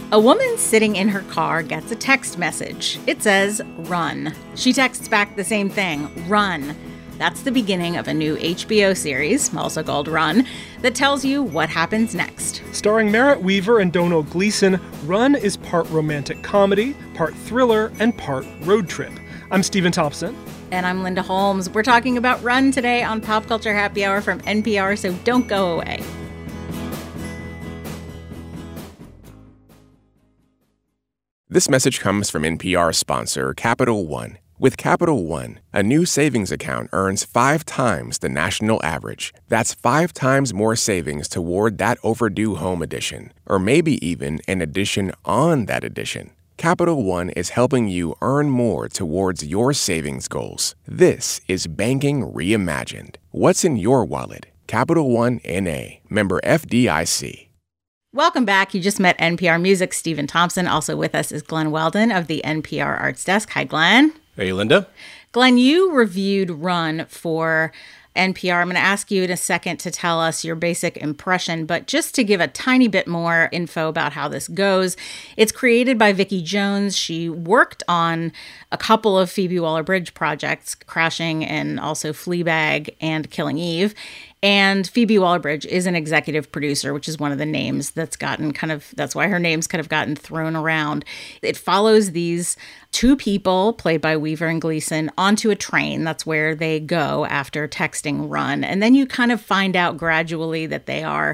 A woman sitting in her car gets a text message. It says, "Run." She texts back the same thing, "Run." That's the beginning of a new HBO series, also called Run, that tells you what happens next. Starring Merritt Wever and Domhnall Gleeson, Run is part romantic comedy, part thriller, and part road trip. I'm Stephen Thompson. And I'm Linda Holmes. We're talking about Run today on Pop Culture Happy Hour from NPR, so don't go away. This message comes from NPR sponsor Capital One. With Capital One, a new savings account earns 5 times the national average. That's 5 times more savings toward that overdue home edition, or maybe even an addition on that addition. Capital One is helping you earn more towards your savings goals. This is banking reimagined. What's in your wallet? Capital One N.A., member FDIC. Welcome back. You just met NPR Music's Stephen Thompson. Also with us is Glenn Weldon of the NPR Arts Desk. Hi, Glenn. Hey, Linda. Glenn, you reviewed Run for NPR. I'm going to ask you in a second to tell us your basic impression, but just to give a tiny bit more info about how this goes, it's created by Vicki Jones. She worked on a couple of Phoebe Waller-Bridge projects, Crashing and also Fleabag and Killing Eve. And Phoebe Waller-Bridge is an executive producer, which is one of the names that's why her name's kind of gotten thrown around. It follows these 2 people, played by Weaver and Gleeson, onto a train. That's where they go after texting Run. And then you kind of find out gradually that they are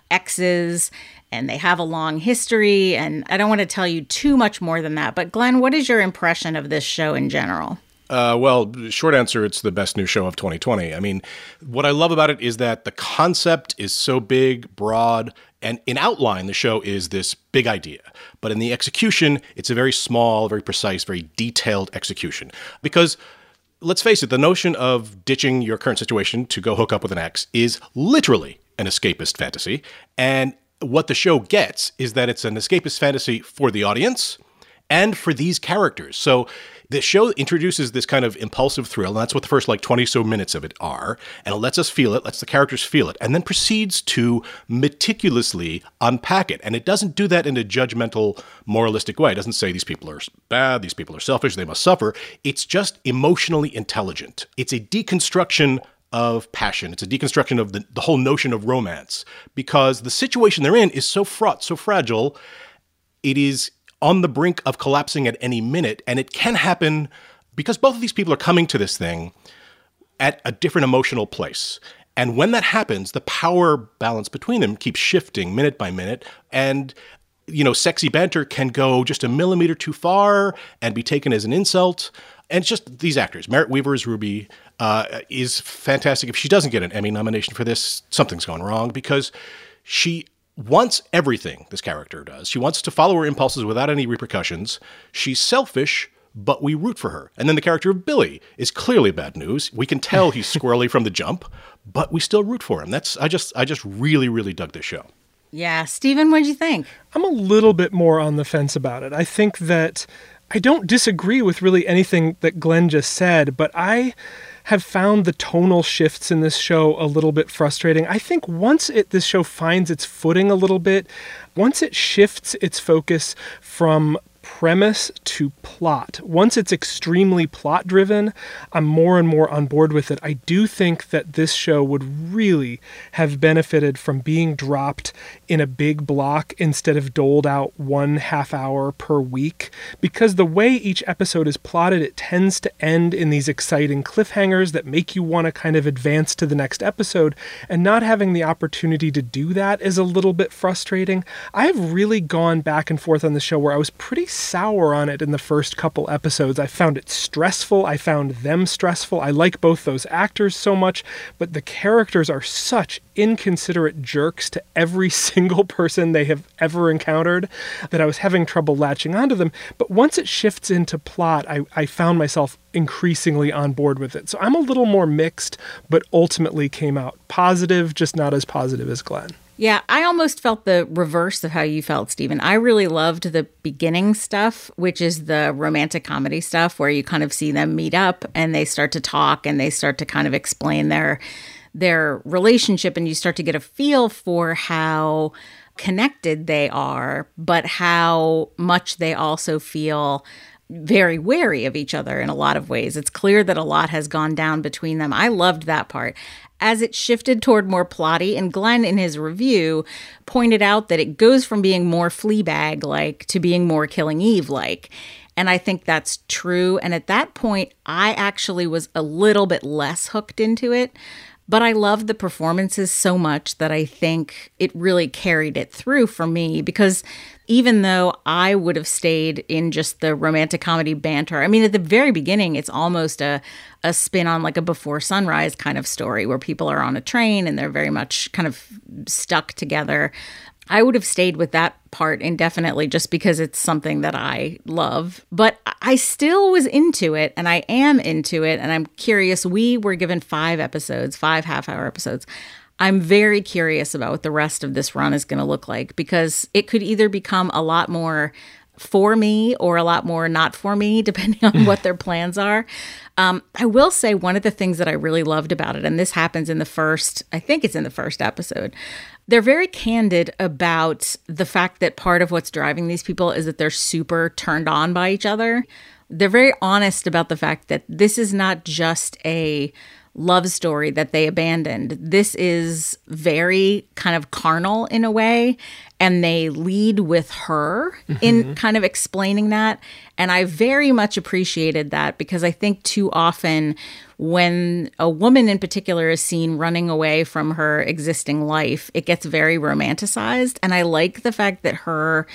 exes and they have a long history. And I don't want to tell you too much more than that. But Glenn, what is your impression of this show in general? Well, short answer, it's the best new show of 2020. I mean, what I love about it is that the concept is so big, broad, and in outline, the show is this big idea. But in the execution, it's a very small, very precise, very detailed execution. Because let's face it, the notion of ditching your current situation to go hook up with an ex is literally an escapist fantasy. And what the show gets is that it's an escapist fantasy for the audience and for these characters. So the show introduces this kind of impulsive thrill, and that's what the first 20 so minutes of it are, and it lets us feel it, lets the characters feel it, and then proceeds to meticulously unpack it. And it doesn't do that in a judgmental, moralistic way. It doesn't say these people are bad, these people are selfish, they must suffer. It's just emotionally intelligent. It's a deconstruction of passion. It's a deconstruction of the whole notion of romance, because the situation they're in is so fraught, so fragile. It is on the brink of collapsing at any minute. And it can happen because both of these people are coming to this thing at a different emotional place. And when that happens, the power balance between them keeps shifting minute by minute. And, sexy banter can go just a millimeter too far and be taken as an insult. And it's just these actors. Merritt Wever as Ruby is fantastic. If she doesn't get an Emmy nomination for this, something's gone wrong, because she wants everything, this character does. She wants to follow her impulses without any repercussions. She's selfish, but we root for her. And then the character of Billy is clearly bad news. We can tell he's squirrely from the jump, but we still root for him. I just really, really dug this show. Yeah. Stephen, what did you think? I'm a little bit more on the fence about it. I think that I don't disagree with really anything that Glenn just said, but I have found the tonal shifts in this show a little bit frustrating. I think once this show finds its footing a little bit, once it shifts its focus from premise to plot, once it's extremely plot driven, I'm more and more on board with it. I do think that this show would really have benefited from being dropped in a big block instead of doled out 1/2 hour per week, because the way each episode is plotted, it tends to end in these exciting cliffhangers that make you want to kind of advance to the next episode, and not having the opportunity to do that is a little bit frustrating. I have really gone back and forth on the show where I was pretty sour on it in the first couple episodes. I found it stressful. I found them stressful. I like both those actors so much, but the characters are such inconsiderate jerks to every single person they have ever encountered that I was having trouble latching onto them. But once it shifts into plot, I found myself increasingly on board with it. So I'm a little more mixed, but ultimately came out positive, just not as positive as Glenn. Yeah, I almost felt the reverse of how you felt, Stephen. I really loved the beginning stuff, which is the romantic comedy stuff where you kind of see them meet up and they start to talk and they start to kind of explain their their relationship and you start to get a feel for how connected they are, but how much they also feel very wary of each other in a lot of ways. It's clear that a lot has gone down between them. I loved that part. As it shifted toward more plotty, and Glenn in his review pointed out that it goes from being more Fleabag-like to being more Killing Eve-like. And I think that's true. And at that point, I actually was a little bit less hooked into it. But I loved the performances so much that I think it really carried it through for me, because even though I would have stayed in just the romantic comedy banter, I mean, at the very beginning, it's almost a spin on like a Before Sunrise kind of story where people are on a train and they're very much kind of stuck together. I would have stayed with that part indefinitely just because it's something that I love. But I still was into it, and I am into it, and I'm curious. We were given 5 episodes, 5 half-hour episodes. I'm very curious about what the rest of this run is going to look like, because it could either become a lot more for me or a lot more not for me, depending on what their plans are. I will say one of the things that I really loved about it, and this happens in the first, I think it's in the first episode, they're very candid about the fact that part of what's driving these people is that they're super turned on by each other. They're very honest about the fact that this is not just a love story that they abandoned. This is very kind of carnal in a way, and they lead with her in kind of explaining that. And I very much appreciated that, because I think too often when a woman in particular is seen running away from her existing life, it gets very romanticized. And I like the fact that her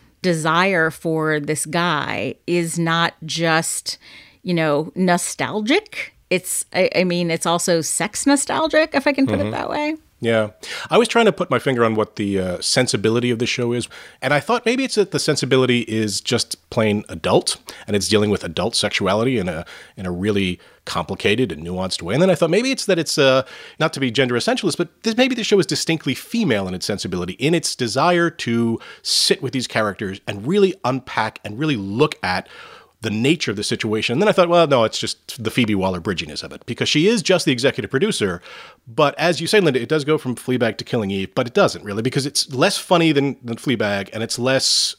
desire for this guy is not just, you know, nostalgic. It's, I mean, it's also sex nostalgic, if I can put it that way. Yeah. I was trying to put my finger on what the sensibility of the show is. And I thought maybe it's that the sensibility is just plain adult, and it's dealing with adult sexuality in a really complicated and nuanced way. And then I thought maybe it's that it's, not to be gender essentialist, but maybe the show is distinctly female in its sensibility, in its desire to sit with these characters and really unpack and really look at the nature of the situation. And then I thought, well, no, it's just the Phoebe Waller-Bridginess of it, because she is just the executive producer. But as you say, Linda, it does go from Fleabag to Killing Eve, but it doesn't really, because it's less funny than Fleabag, and it's less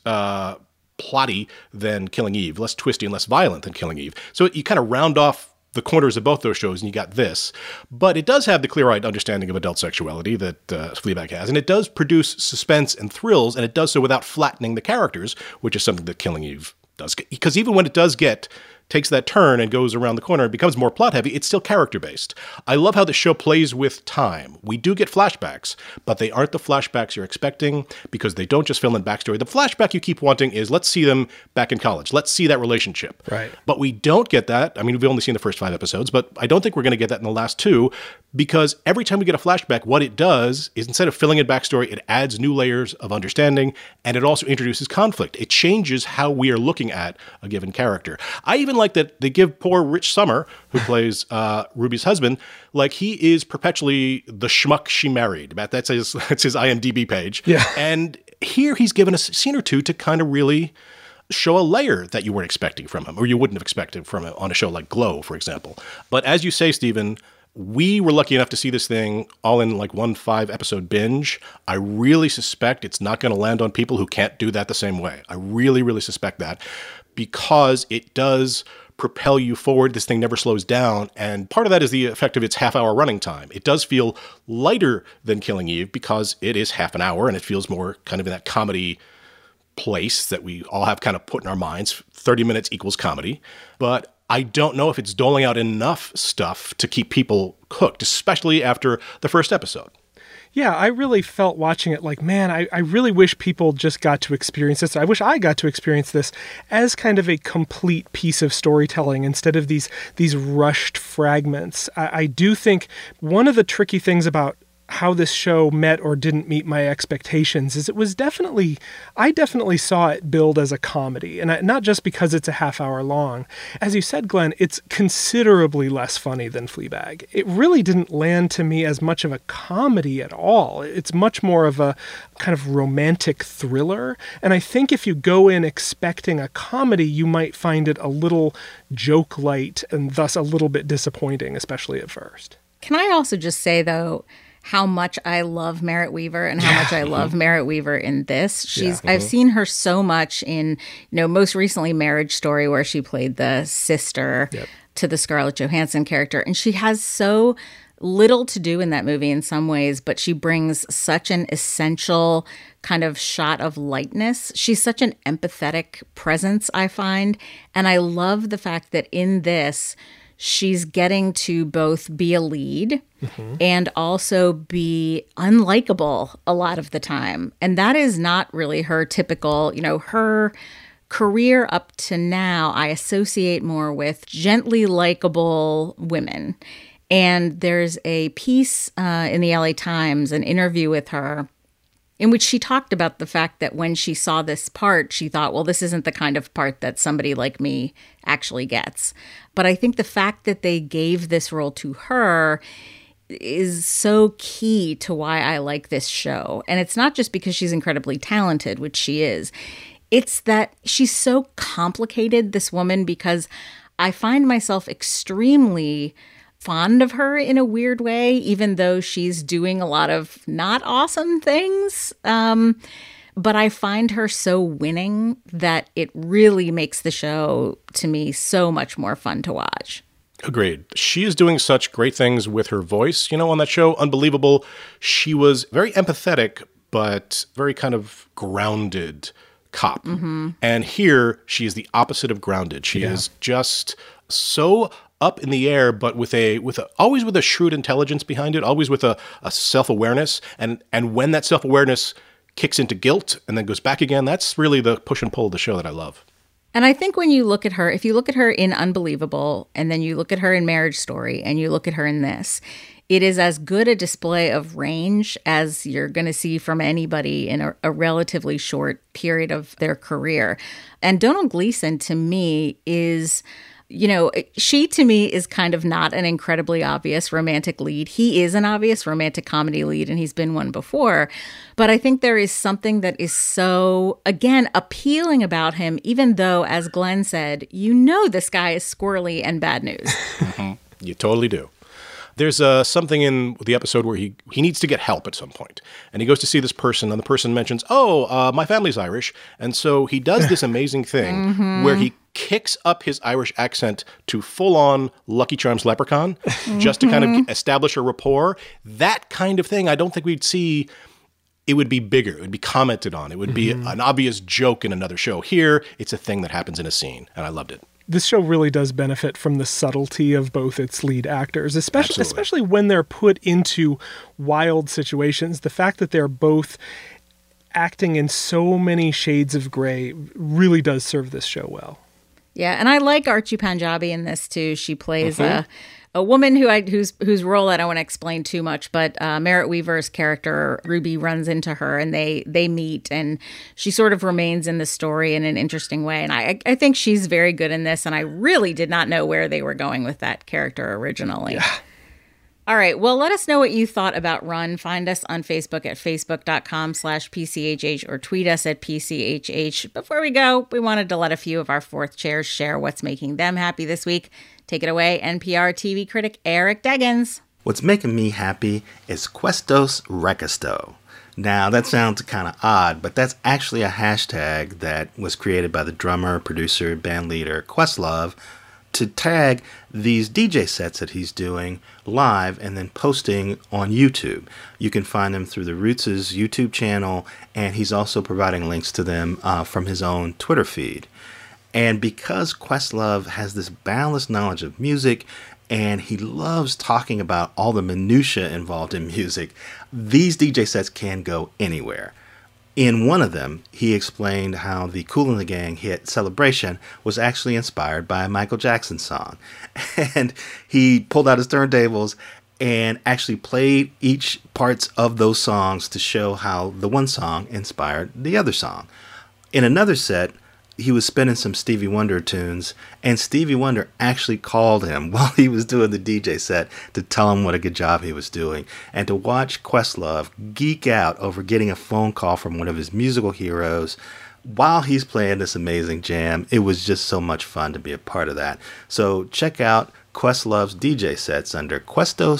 plotty than Killing Eve, less twisty and less violent than Killing Eve. So you kind of round off the corners of both those shows, and you got this. But it does have the clear-eyed understanding of adult sexuality that Fleabag has, and it does produce suspense and thrills, and it does so without flattening the characters, which is something that Killing Eve does. Because even when it takes that turn and goes around the corner and becomes more plot heavy, it's still character based. I love how the show plays with time. We do get flashbacks, but they aren't the flashbacks you're expecting, because they don't just fill in backstory. The flashback you keep wanting is, let's see them back in college. Let's see that relationship. Right. But we don't get that. I mean, we've only seen the first 5 episodes, but I don't think we're going to get that in the last 2, because every time we get a flashback, what it does is, instead of filling in backstory, it adds new layers of understanding, and it also introduces conflict. It changes how we are looking at a given character. I even like that they give poor Rich Sommer, who plays Ruby's husband, like he is perpetually the schmuck she married. That's his IMDb page. Yeah. And here he's given a scene or two to kind of really show a layer that you weren't expecting from him, or you wouldn't have expected from him on a show like Glow, for example. But as you say, Stephen, we were lucky enough to see this thing all in like one 5-episode binge. I really suspect it's not going to land on people who can't do that the same way. I really, really suspect that, because it does propel you forward. This thing never slows down. And part of that is the effect of its half-hour running time. It does feel lighter than Killing Eve because it is half an hour, and it feels more kind of in that comedy place that we all have kind of put in our minds. 30 minutes equals comedy. But I don't know if it's doling out enough stuff to keep people hooked, especially after the first episode. Yeah, I really felt watching it like, man, I really wish people just got to experience this. I wish I got to experience this as kind of a complete piece of storytelling instead of these rushed fragments. I do think one of the tricky things about how this show met or didn't meet my expectations is I definitely saw it billed as a comedy, and not just because it's a half hour long. As you said, Glenn, it's considerably less funny than Fleabag. It really didn't land to me as much of a comedy at all. It's much more of a kind of romantic thriller, and I think if you go in expecting a comedy, you might find it a little joke light and thus a little bit disappointing, especially at first. Can I also just say, though, how much I love Merritt Wever and how much I love Merritt Wever in this. I've seen her so much in, most recently Marriage Story, where she played the sister to the Scarlett Johansson character. And she has so little to do in that movie in some ways, but she brings such an essential kind of shot of lightness. She's such an empathetic presence, I find. And I love the fact that in this, she's getting to both be a lead and also be unlikable a lot of the time. And that is not really her typical, her career up to now, I associate more with gently likable women. And there's a piece in the LA Times, an interview with her, in which she talked about the fact that when she saw this part, she thought, well, this isn't the kind of part that somebody like me actually gets. But I think the fact that they gave this role to her is so key to why I like this show. And it's not just because she's incredibly talented, which she is. It's that she's so complicated, this woman, because I find myself extremely fond of her in a weird way, even though she's doing a lot of not awesome things. But I find her so winning that it really makes the show, to me, so much more fun to watch. Agreed. She is doing such great things with her voice, on that show, Unbelievable. She was very empathetic, but very kind of grounded cop. And here, she is the opposite of grounded. She is just so up in the air, but always with a shrewd intelligence behind it, always with a self-awareness. And when that self-awareness kicks into guilt and then goes back again, that's really the push and pull of the show that I love. And I think when you look at her, if you look at her in Unbelievable, and then you look at her in Marriage Story, and you look at her in this, it is as good a display of range as you're going to see from anybody in a relatively short period of their career. And Domhnall Gleeson, to me, is... she to me is kind of not an incredibly obvious romantic lead. He is an obvious romantic comedy lead, and he's been one before. But I think there is something that is so, again, appealing about him, even though, as Glenn said, this guy is squirrely and bad news. You totally do. There's something in the episode where he needs to get help at some point. And he goes to see this person, and the person mentions, my family's Irish. And so he does this amazing thing where he kicks up his Irish accent to full-on Lucky Charms leprechaun just to kind of establish a rapport. That kind of thing, I don't think we'd see. It would be bigger. It would be commented on. It would be an obvious joke in another show. Here, it's a thing that happens in a scene, and I loved it. This show really does benefit from the subtlety of both its lead actors, especially when they're put into wild situations. The fact that they're both acting in so many shades of gray really does serve this show well. Yeah, and I like Archie Panjabi in this too. She plays a woman whose role I don't want to explain too much, but Merritt Wever's character Ruby runs into her, and they meet, and she sort of remains in the story in an interesting way. And I think she's very good in this, and I really did not know where they were going with that character originally. Yeah. All right. Well, let us know what you thought about Run. Find us on Facebook at facebook.com/PCHH or tweet us at PCHH. Before we go, we wanted to let a few of our fourth chairs share what's making them happy this week. Take it away, NPR TV critic Eric Deggans. What's making me happy is Questos Requisto. Now, that sounds kind of odd, but that's actually a hashtag that was created by the drummer, producer, band leader Questlove to tag these DJ sets that he's doing live and then posting on YouTube. You can find them through the Roots' YouTube channel, and he's also providing links to them from his own Twitter feed. And because Questlove has this boundless knowledge of music, and he loves talking about all the minutiae involved in music, these DJ sets can go anywhere. In one of them, he explained how the Kool and the Gang hit Celebration was actually inspired by a Michael Jackson song. And he pulled out his turntables and actually played each parts of those songs to show how the one song inspired the other song. In another set, he was spinning some Stevie Wonder tunes, and Stevie Wonder actually called him while he was doing the DJ set to tell him what a good job he was doing. And to watch Questlove geek out over getting a phone call from one of his musical heroes while he's playing this amazing jam, it was just so much fun to be a part of that. So check out Questlove's DJ sets under Questos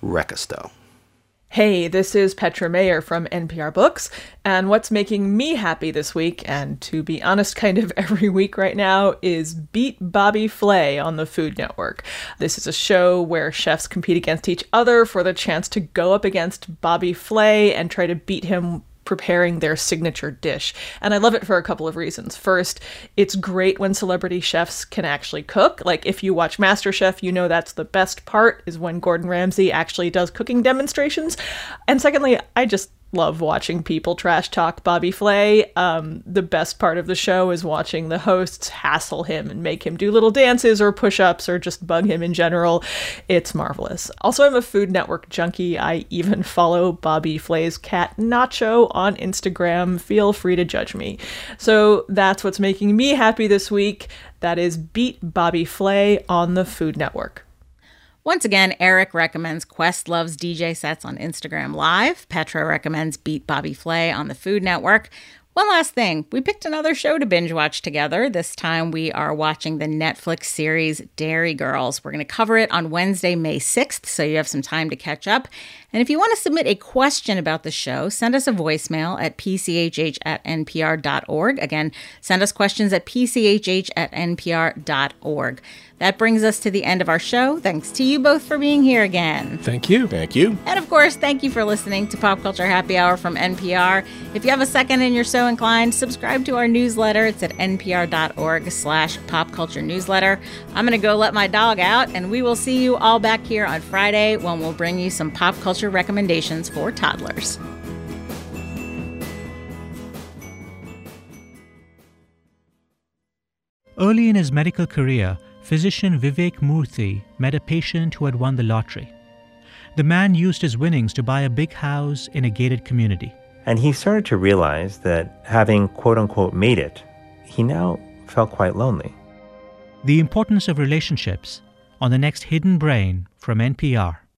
Rekisto. Hey, this is Petra Mayer from NPR Books, and what's making me happy this week, and to be honest, kind of every week right now, is Beat Bobby Flay on the Food Network. This is a show where chefs compete against each other for the chance to go up against Bobby Flay and try to beat him preparing their signature dish. And I love it for a couple of reasons. First, it's great when celebrity chefs can actually cook. Like if you watch MasterChef, you know that's the best part, is when Gordon Ramsay actually does cooking demonstrations. And secondly, I just love watching people trash talk Bobby Flay. The best part of the show is watching the hosts hassle him and make him do little dances or push-ups or just bug him in general. It's marvelous. Also, I'm a Food Network junkie. I even follow Bobby Flay's cat Nacho on Instagram. Feel free to judge me. So that's what's making me happy this week. That is Beat Bobby Flay on the Food Network. Once again, Eric recommends Questlove's DJ sets on Instagram Live. Petra recommends Beat Bobby Flay on the Food Network. One last thing, we picked another show to binge watch together. This time we are watching the Netflix series Dairy Girls. We're going to cover it on Wednesday, May 6th, so you have some time to catch up. And if you want to submit a question about the show, send us a voicemail at pchh@npr.org. Again, send us questions at pchh@npr.org. That brings us to the end of our show. Thanks to you both for being here again. Thank you. Thank you. And of course, thank you for listening to Pop Culture Happy Hour from NPR. If you have a second and you're so inclined, subscribe to our newsletter. It's at npr.org/popculturenewsletter. I'm going to go let my dog out, and we will see you all back here on Friday when we'll bring you some pop culture recommendations for toddlers. Early in his medical career, physician Vivek Murthy met a patient who had won the lottery. The man used his winnings to buy a big house in a gated community. And he started to realize that having quote-unquote made it, he now felt quite lonely. The importance of relationships on the next Hidden Brain from NPR.